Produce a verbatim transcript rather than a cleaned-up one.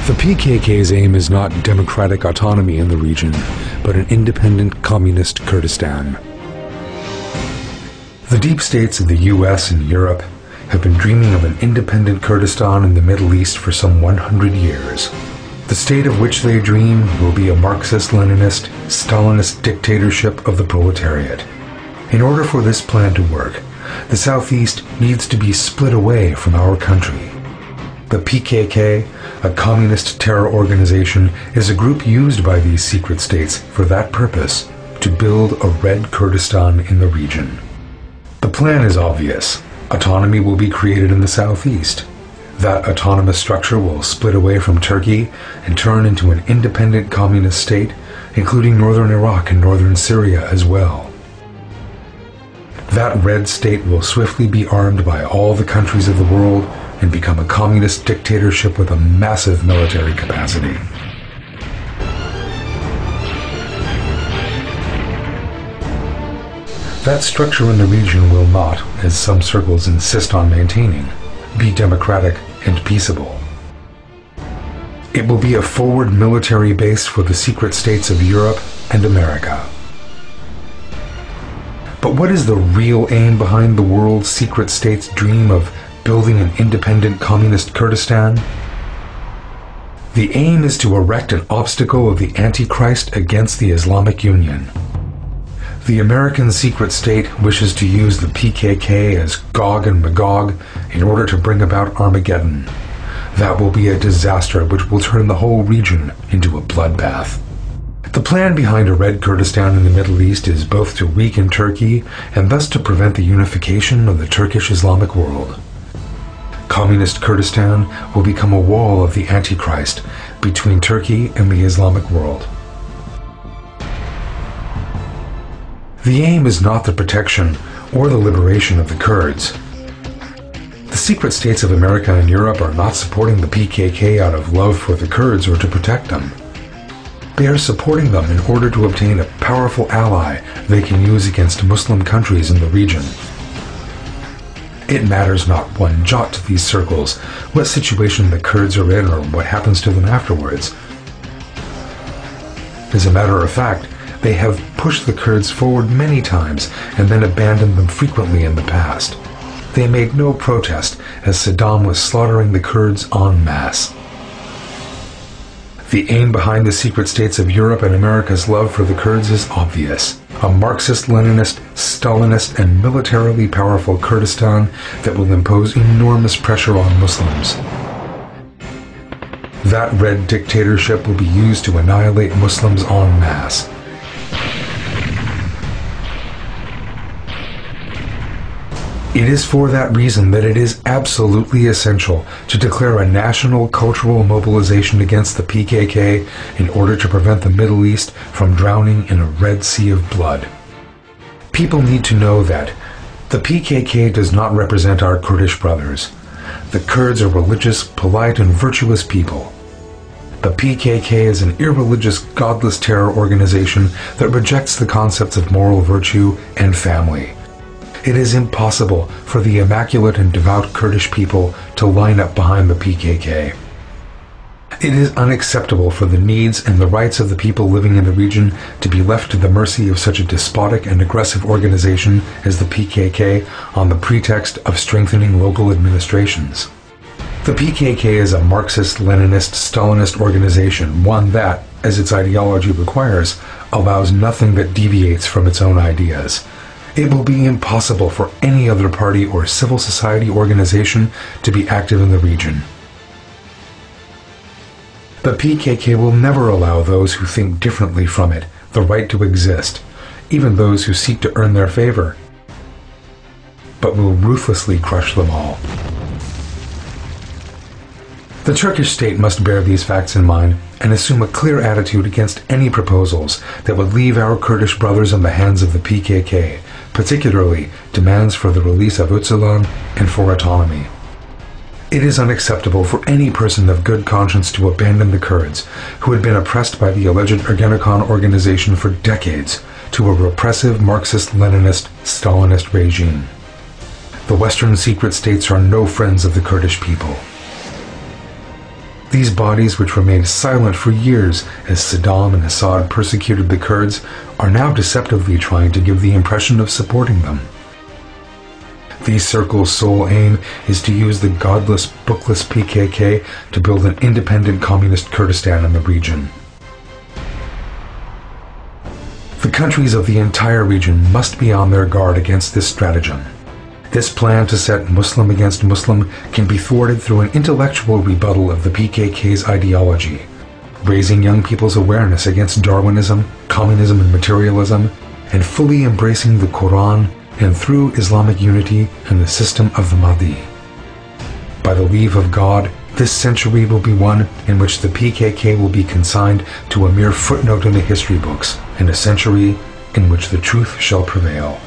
The P K K's aim is not democratic autonomy in the region, but an independent communist Kurdistan. The deep states of the U S and Europe have been dreaming of an independent Kurdistan in the Middle East for some one hundred years. The state of which they dream will be a Marxist-Leninist, Stalinist dictatorship of the proletariat. In order for this plan to work, the Southeast needs to be split away from our country. The P K K, a communist terror organization, is a group used by these secret states for that purpose, to build a Red Kurdistan in the region. The plan is obvious. Autonomy will be created in the Southeast. That autonomous structure will split away from Turkey and turn into an independent communist state, including northern Iraq and northern Syria as well. That Red state will swiftly be armed by all the countries of the world and become a communist dictatorship with a massive military capacity. That structure in the region will not, as some circles insist on maintaining, be democratic and peaceable. It will be a forward military base for the secret states of Europe and America. But what is the real aim behind the world's secret states' dream of building an independent communist Kurdistan? The aim is to erect an obstacle of the Antichrist against the Islamic Union. The American secret state wishes to use the P K K as Gog and Magog in order to bring about Armageddon. That will be a disaster which will turn the whole region into a bloodbath. The plan behind a Red Kurdistan in the Middle East is both to weaken Turkey and thus to prevent the unification of the Turkish Islamic world. Communist Kurdistan will become a wall of the Antichrist between Turkey and the Islamic world. The aim is not the protection or the liberation of the Kurds. The secret states of America and Europe are not supporting the P K K out of love for the Kurds or to protect them. They are supporting them in order to obtain a powerful ally they can use against Muslim countries in the region. It matters not one jot to these circles what situation the Kurds are in or what happens to them afterwards. As a matter of fact, they have pushed the Kurds forward many times and then abandoned them frequently in the past. They made no protest as Saddam was slaughtering the Kurds en masse. The aim behind the secret states of Europe and America's love for the Kurds is obvious. A Marxist-Leninist, Stalinist, and militarily powerful Kurdistan that will impose enormous pressure on Muslims. That Red dictatorship will be used to annihilate Muslims en masse. It is for that reason that it is absolutely essential to declare a national cultural mobilization against the P K K in order to prevent the Middle East from drowning in a Red Sea of blood. People need to know that the P K K does not represent our Kurdish brothers. The Kurds are religious, polite, and virtuous people. The P K K is an irreligious, godless terror organization that rejects the concepts of moral virtue and family. It is impossible for the immaculate and devout Kurdish people to line up behind the P K K. It is unacceptable for the needs and the rights of the people living in the region to be left to the mercy of such a despotic and aggressive organization as the P K K on the pretext of strengthening local administrations. The P K K is a Marxist-Leninist, Stalinist organization, one that, as its ideology requires, allows nothing that deviates from its own ideas. It will be impossible for any other party or civil society organization to be active in the region. The P K K will never allow those who think differently from it the right to exist, even those who seek to earn their favor, but will ruthlessly crush them all. The Turkish state must bear these facts in mind and assume a clear attitude against any proposals that would leave our Kurdish brothers in the hands of the P K K, particularly demands for the release of Öcalan and for autonomy. It is unacceptable for any person of good conscience to abandon the Kurds, who had been oppressed by the alleged Ergenekon organization for decades, to a repressive Marxist-Leninist, Stalinist regime. The Western secret states are no friends of the Kurdish people. These bodies, which remained silent for years as Saddam and Assad persecuted the Kurds, are now deceptively trying to give the impression of supporting them. These circles' sole aim is to use the godless, bookless P K K to build an independent communist Kurdistan in the region. The countries of the entire region must be on their guard against this stratagem. This plan to set Muslim against Muslim can be thwarted through an intellectual rebuttal of the P K K's ideology, raising young people's awareness against Darwinism, communism and materialism, and fully embracing the Quran and through Islamic unity and the system of the Mahdi. By the leave of God, this century will be one in which the P K K will be consigned to a mere footnote in the history books, and a century in which the truth shall prevail.